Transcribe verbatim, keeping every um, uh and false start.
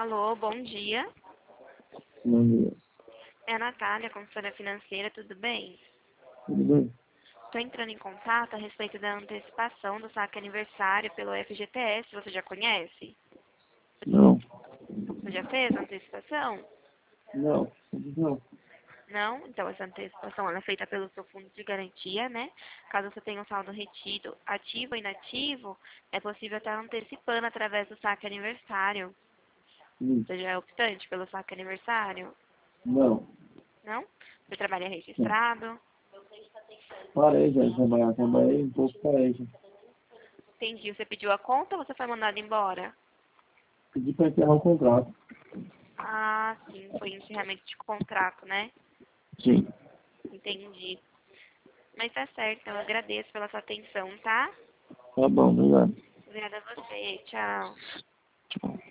Alô, bom dia. Bom dia. É a Natália, consultora financeira, tudo bem? Tudo bem? Estou entrando em contato a respeito da antecipação do saque aniversário pelo F G T S. Você já conhece? Não. Você já fez a antecipação? Não. Não. Não? Então, essa antecipação ela é feita pelo seu fundo de garantia, né? Caso você tenha um saldo retido ativo ou inativo, é possível estar antecipando através do saque aniversário. Hum. Você já é optante pelo saque aniversário? Não. Não? Você trabalha Não. registrado? Parei já de trabalhar. Trabalhei um pouco, parei já. Entendi. Você pediu a conta ou você foi mandado embora? Pedi para encerrar o contrato. Ah, sim, foi encerramento de contrato, né? Sim. Entendi. Mas tá certo, eu agradeço pela sua atenção, tá? Tá bom, obrigado. Obrigada a você, tchau. Tchau.